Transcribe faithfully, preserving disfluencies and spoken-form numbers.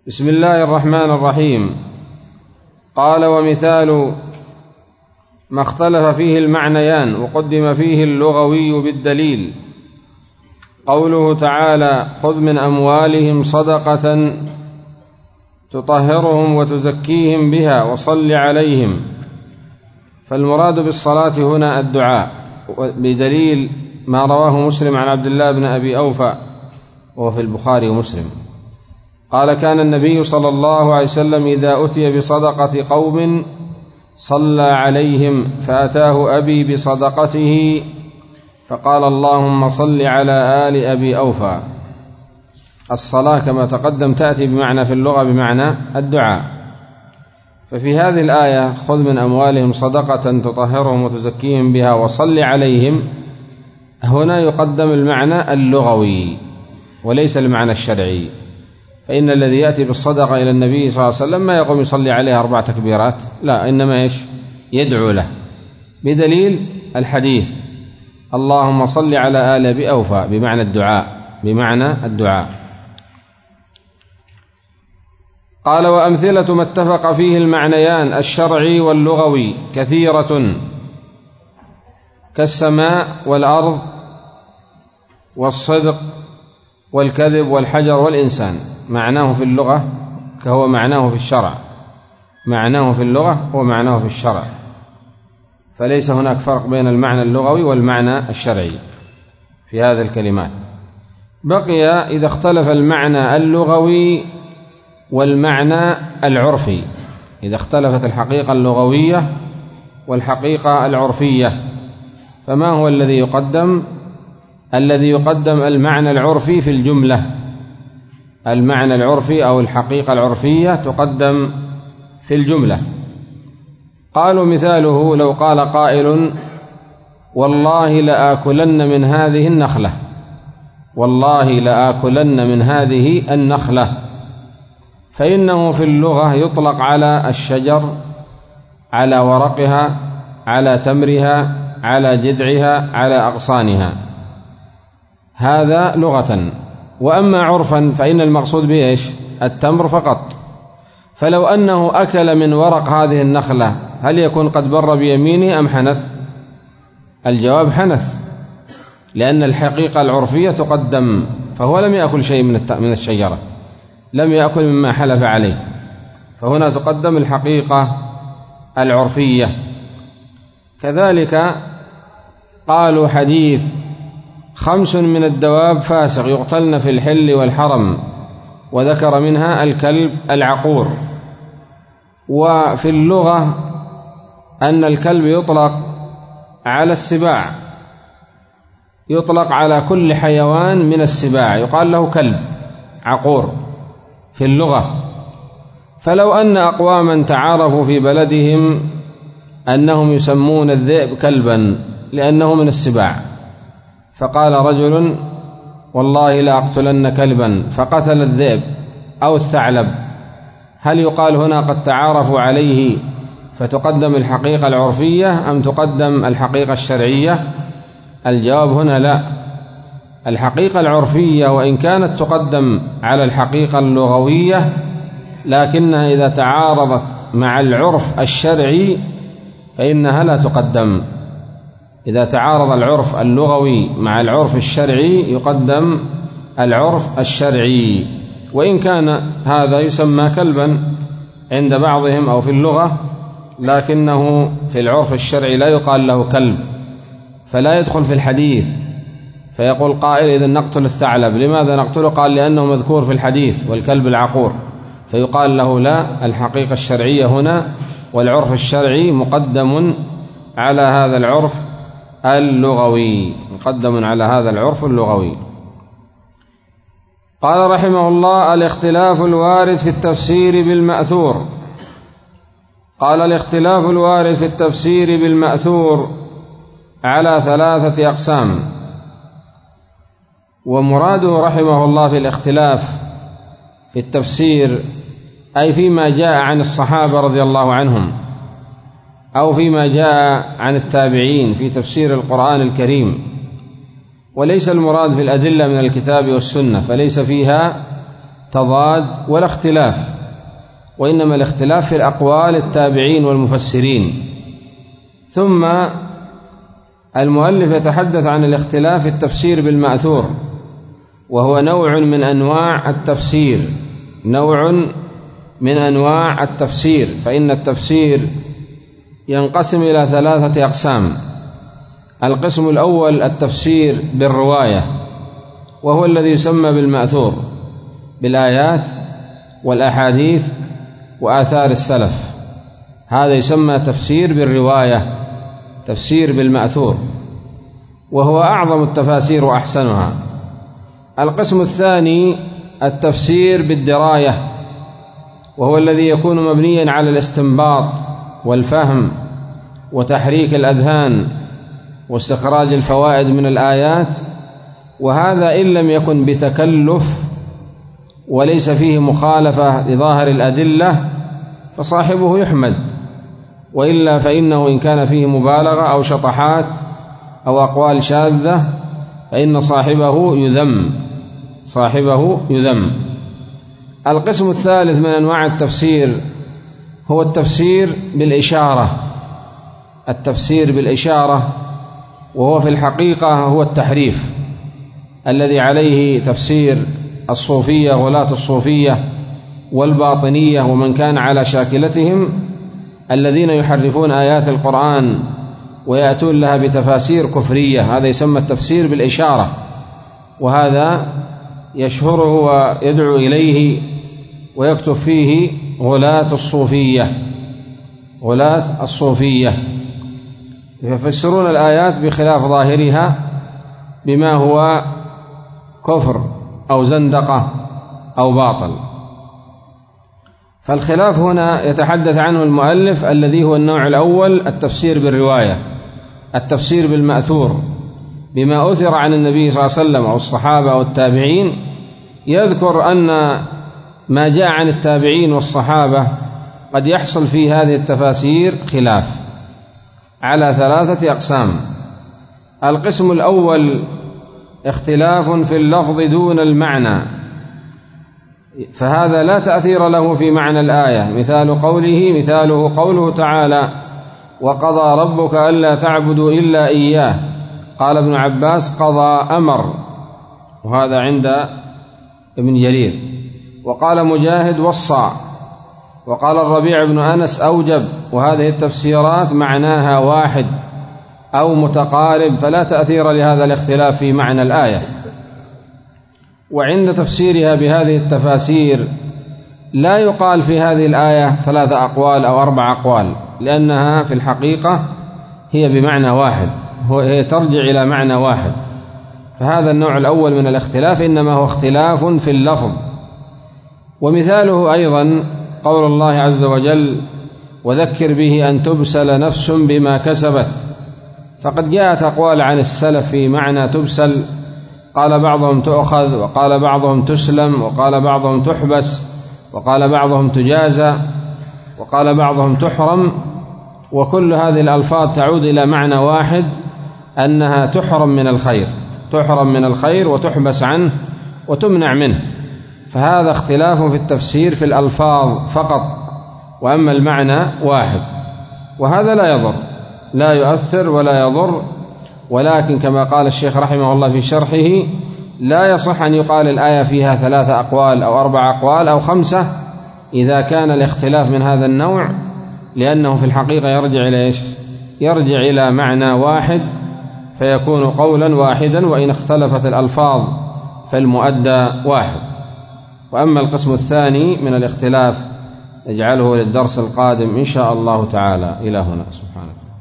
بسم الله الرحمن الرحيم. قال: ومثال ما اختلف فيه المعنيان وقدم فيه اللغوي بالدليل قوله تعالى: خذ من أموالهم صدقة تطهرهم وتزكيهم بها وصل عليهم. فالمراد بالصلاة هنا الدعاء، بدليل ما رواه مسلم عن عبد الله بن أبي أوفى وهو في البخاري ومسلم قال: كان النبي صلى الله عليه وسلم إذا أتي بصدقة قوم صلى عليهم، فأتاه أبي بصدقته فقال: اللهم صل على آل أبي أوفى. الصلاة كما تقدم تأتي بمعنى في اللغة بمعنى الدعاء، ففي هذه الآية خذ من أموالهم صدقة تطهرهم وتزكيهم بها وصل عليهم، هنا يقدم المعنى اللغوي وليس المعنى الشرعي، فإن الذي يأتي بالصدقة إلى النبي صلى الله عليه وسلم ما يقوم يصلي عليها أربع تكبيرات، لا، إنما إيش؟ يدعو له، بدليل الحديث: اللهم صل على آل أبي أوفى، بمعنى الدعاء، بمعنى الدعاء. قال: وأمثلة ما اتفق فيه المعنيان الشرعي واللغوي كثيرة، كالسماء والأرض والصدق والكذب والحجر والإنسان، معناه في اللغة كهو معناه في الشرع، معناه في اللغة ومعناه في الشرع، فليس هناك فرق بين المعنى اللغوي والمعنى الشرعي في هذه الكلمات. بقي إذا اختلف المعنى اللغوي والمعنى العرفي، إذا اختلفت الحقيقة اللغوية والحقيقة العرفية، فما هو الذي يقدم؟ الذي يقدم المعنى العرفي في الجملة، المعنى العرفي أو الحقيقة العرفية تقدم في الجملة. قالوا: مثاله لو قال قائل: والله لآكلن من هذه النخلة، والله لآكلن من هذه النخلة، فإنه في اللغة يطلق على الشجر، على ورقها، على تمرها، على جذعها، على أغصانها، هذا لغة. وأما عرفا فإن المقصود به إيش؟ التمر فقط. فلو أنه أكل من ورق هذه النخلة هل يكون قد بر بيمينه أم حنث؟ الجواب حنث، لأن الحقيقة العرفية تقدم، فهو لم يأكل شيء من الشجرة، لم يأكل مما حلف عليه، فهنا تقدم الحقيقة العرفية. كذلك قالوا: حديث خمس من الدواب فاسق يقتلن في الحل والحرم، وذكر منها الكلب العقور. وفي اللغة أن الكلب يطلق على السباع، يطلق على كل حيوان من السباع، يقال له كلب عقور في اللغة. فلو أن أقواما تعارفوا في بلدهم أنهم يسمون الذئب كلبا لأنه من السباع، فقال رجل: والله لا أقتلن كلبا، فقتل الذئب أو الثعلب، هل يقال هنا قد تعارفوا عليه فتقدم الحقيقة العرفية أم تقدم الحقيقة الشرعية؟ الجواب هنا لا، الحقيقة العرفية وإن كانت تقدم على الحقيقة اللغوية، لكنها إذا تعارضت مع العرف الشرعي فإنها لا تقدم. إذا تعارض العرف اللغوي مع العرف الشرعي يقدم العرف الشرعي، وإن كان هذا يسمى كلبا عند بعضهم أو في اللغة، لكنه في العرف الشرعي لا يقال له كلب، فلا يدخل في الحديث. فيقول قائل: إذا نقتل الثعلب، لماذا نقتله؟ قال: لأنه مذكور في الحديث والكلب العقور، فيقال له لا، الحقيقة الشرعية هنا والعرف الشرعي مقدم على هذا العرف اللغوي، مقدم على هذا العرف اللغوي. قال رحمه الله: الاختلاف الوارد في التفسير بالمأثور. قال: الاختلاف الوارد في التفسير بالمأثور على ثلاثة أقسام. ومراده رحمه الله في الاختلاف في التفسير أي فيما جاء عن الصحابة رضي الله عنهم أو فيما جاء عن التابعين في تفسير القرآن الكريم، وليس المراد في الأدلة من الكتاب والسنة، فليس فيها تضاد ولا اختلاف، وإنما الاختلاف في الأقوال التابعين والمفسرين. ثم المؤلف يتحدث عن الاختلاف في التفسير بالمأثور، وهو نوع من أنواع التفسير، نوع من أنواع التفسير. فإن التفسير ينقسم إلى ثلاثة أقسام. القسم الأول التفسير بالرواية، وهو الذي يسمى بالمأثور، بالآيات والأحاديث وآثار السلف، هذا يسمى تفسير بالرواية، تفسير بالمأثور، وهو أعظم التفاسير وأحسنها. القسم الثاني التفسير بالدراية، وهو الذي يكون مبنيا على الاستنباط والفهم وتحريك الأذهان واستخراج الفوائد من الآيات، وهذا إن لم يكن بتكلف وليس فيه مخالفة لظاهر الأدلة فصاحبه يحمد، وإلا فإنه إن كان فيه مبالغة أو شطحات أو أقوال شاذة فإن صاحبه يذم، صاحبه يذم. القسم الثالث من أنواع التفسير هو التفسير بالإشارة، التفسير بالإشارة، وهو في الحقيقة هو التحريف الذي عليه تفسير الصوفية غلاة الصوفية والباطنية ومن كان على شاكلتهم، الذين يحرفون آيات القرآن ويأتون لها بتفاسير كفرية، هذا يسمى التفسير بالإشارة، وهذا يشهره ويدعو إليه ويكتب فيه غلاة الصوفية، غلاة الصوفية يفسرون الآيات بخلاف ظاهرها بما هو كفر أو زندقة أو باطل. فالخلاف هنا يتحدث عنه المؤلف الذي هو النوع الأول التفسير بالرواية، التفسير بالمأثور بما أثر عن النبي صلى الله عليه وسلم أو الصحابة أو التابعين، يذكر أن ما جاء عن التابعين والصحابة قد يحصل في هذه التفاسير خلاف على ثلاثة أقسام. القسم الأول اختلاف في اللفظ دون المعنى، فهذا لا تأثير له في معنى الآية، مثال قوله مثاله قوله تعالى وقضى ربك ألا تعبدوا إلا إياه، قال ابن عباس قضى أمر، وهذا عند ابن جرير، وقال مجاهد وصى، وقال الربيع بن أنس أوجب، وهذه التفسيرات معناها واحد أو متقارب، فلا تأثير لهذا الاختلاف في معنى الآية. وعند تفسيرها بهذه التفاسير لا يقال في هذه الآية ثلاثة أقوال أو أربع أقوال، لأنها في الحقيقة هي بمعنى واحد، هي ترجع إلى معنى واحد. فهذا النوع الأول من الاختلاف إنما هو اختلاف في اللفظ. ومثاله أيضا قول الله عز وجل وذكر به أن تبسل نفس بما كسبت، فقد جاءت أقوال عن السلف في معنى تبسل، قال بعضهم تؤخذ، وقال بعضهم تسلم، وقال بعضهم تحبس، وقال بعضهم تجازى، وقال بعضهم تحرم، وكل هذه الألفاظ تعود إلى معنى واحد، أنها تحرم من الخير، تحرم من الخير وتحبس عنه وتمنع منه. فهذا اختلاف في التفسير في الألفاظ فقط، وأما المعنى واحد، وهذا لا يضر، لا يؤثر ولا يضر. ولكن كما قال الشيخ رحمه الله في شرحه لا يصح أن يقال الآية فيها ثلاثة أقوال أو أربع أقوال أو خمسة إذا كان الاختلاف من هذا النوع، لأنه في الحقيقة يرجع إلى إيش؟ يرجع إلى معنى واحد، فيكون قولا واحدا، وإن اختلفت الألفاظ فالمؤدى واحد. وأما القسم الثاني من الاختلاف نجعله للدرس القادم إن شاء الله تعالى. إلى هنا، سبحانك.